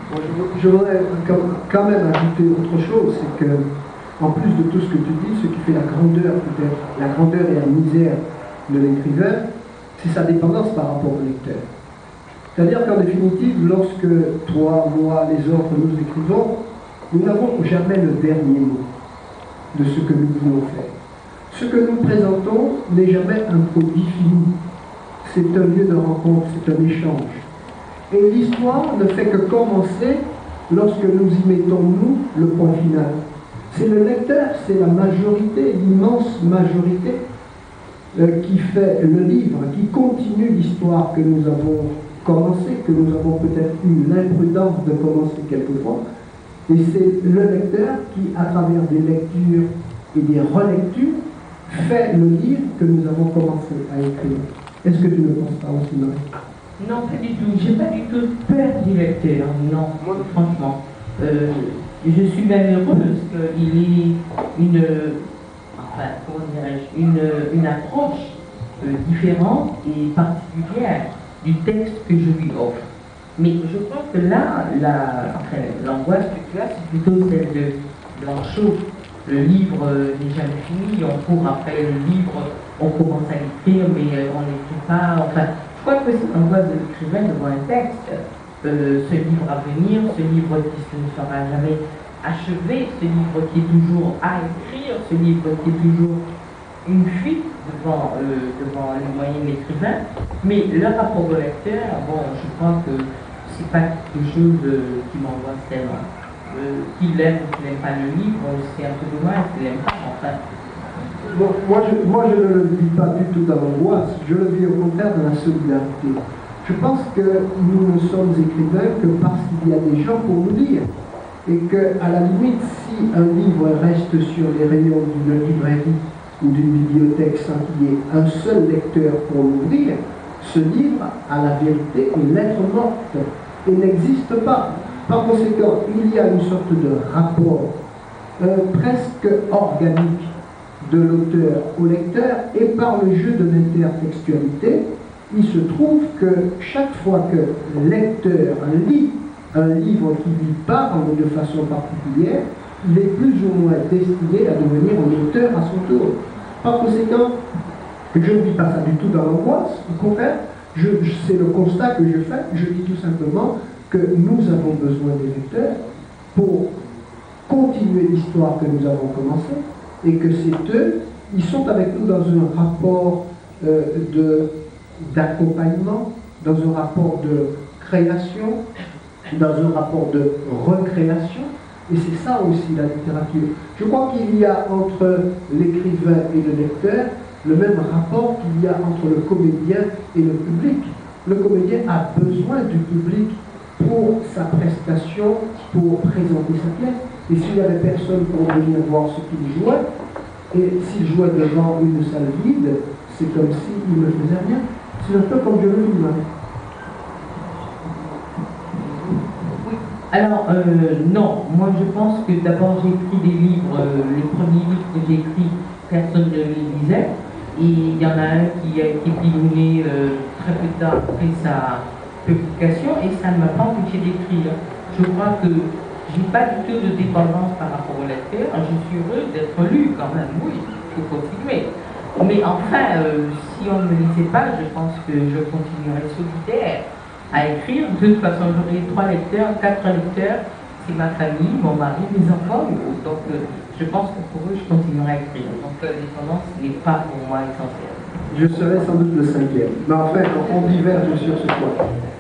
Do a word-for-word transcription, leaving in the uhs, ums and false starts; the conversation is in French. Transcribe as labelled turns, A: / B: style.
A: Bon, je, je voudrais quand même ajouter autre chose, c'est que, en plus de tout ce que tu dis, ce qui fait la grandeur, peut-être, la grandeur et la misère de l'écrivain, c'est sa dépendance par rapport au lecteur. C'est-à-dire qu'en définitive, lorsque toi, moi, les autres, nous écrivons, nous n'avons jamais le dernier mot de ce que nous voulons faire. Ce que nous présentons n'est jamais un produit fini. C'est un lieu de rencontre, c'est un échange. Et l'histoire ne fait que commencer lorsque nous y mettons, nous, le point final. C'est le lecteur, c'est la majorité, l'immense majorité, euh, qui fait le livre, qui continue l'histoire que nous avons commencée, que nous avons peut-être eu l'imprudence de commencer quelquefois. Et c'est le lecteur qui, à travers des lectures et des relectures, fait le livre que nous avons commencé à écrire. Est-ce que tu ne penses pas aussi, Marie?
B: Non, pas du tout. J'ai pas du tout peur du lecteur. Non, franchement. Euh, je suis même heureuse qu'il ait une, enfin, comment dirais-je, une, une approche euh, différente et particulière du texte que je lui offre. Mais je crois que là, la, enfin, l'angoisse que tu as, c'est plutôt celle de Blanchot. Le livre euh, n'est jamais fini, on court après le livre, on commence à l'écrire, mais euh, on n'écrit pas. Enfin, je crois que c'est l'angoisse de l'écrivain devant un texte. Euh, ce livre à venir, ce livre qui ne sera jamais achevé, ce livre qui est toujours à écrire, ce livre qui est toujours une fuite devant, euh, devant les moyens de l'écrivain. Mais le rapport au lecteur, bon, je crois que c'est pas quelque chose euh, qui m'angoisse tellement. Euh, qu'il aime ou qu'il n'aime pas le livre, c'est un peu dommage qu'il n'aime pas, enfin.
A: Bon, moi, je, moi, je ne le vis pas du tout dans l'angoisse, je le vis au contraire dans la solidarité. Je pense que nous ne sommes écrivains que parce qu'il y a des gens pour nous lire. Et qu'à la limite, si un livre reste sur les rayons d'une librairie ou d'une bibliothèque sans qu'il y ait un seul lecteur pour l'ouvrir, ce livre, à la vérité, est lettre morte et n'existe pas. Par conséquent, il y a une sorte de rapport euh, presque organique de l'auteur au lecteur, et par le jeu de l'intertextualité, il se trouve que chaque fois que le lecteur lit un livre qui lui parle de façon particulière, il est plus ou moins destiné à devenir un auteur à son tour. Par conséquent, je ne vis pas ça du tout dans l'angoisse, au contraire, je, je, c'est le constat que je fais, je dis tout simplement que nous avons besoin des lecteurs pour continuer l'histoire que nous avons commencée, et que c'est eux, ils sont avec nous dans un rapport euh, de, d'accompagnement, dans un rapport de création, dans un rapport de recréation, et c'est ça aussi la littérature. Je crois qu'il y a entre l'écrivain et le lecteur le même rapport qu'il y a entre le comédien et le public. Le comédien a besoin du public pour sa prestation, pour présenter sa pièce. Et s'il n'y avait personne pour venir voir ce qu'il jouait, et s'il jouait devant une salle vide, c'est comme s'il ne faisait rien. C'est un peu comme je le vis, hein.
B: Oui. Alors, euh, non, moi je pense que d'abord j'ai écrit des livres, euh, les premiers livres que j'ai écrits, personne ne les lisait. Et il y en a un qui a été publié euh, très peu de temps après sa publication, et ça ne m'a pas empêché d'écrire. Je crois que je n'ai pas du tout de dépendance par rapport au lecteur. Je suis heureux d'être lu quand même, oui, il faut continuer. Mais enfin, euh, si on ne me lisait pas, je pense que je continuerai solitaire à écrire. De toute façon, j'aurai trois lecteurs, quatre lecteurs, c'est ma famille, mon mari, mes enfants. Donc, euh, je pense que pour eux, je continuerai à écrire. Donc, la dépendance n'est pas pour moi essentielle.
A: Je serai sans doute le cinquième. Mais enfin, on diverge sur ce point.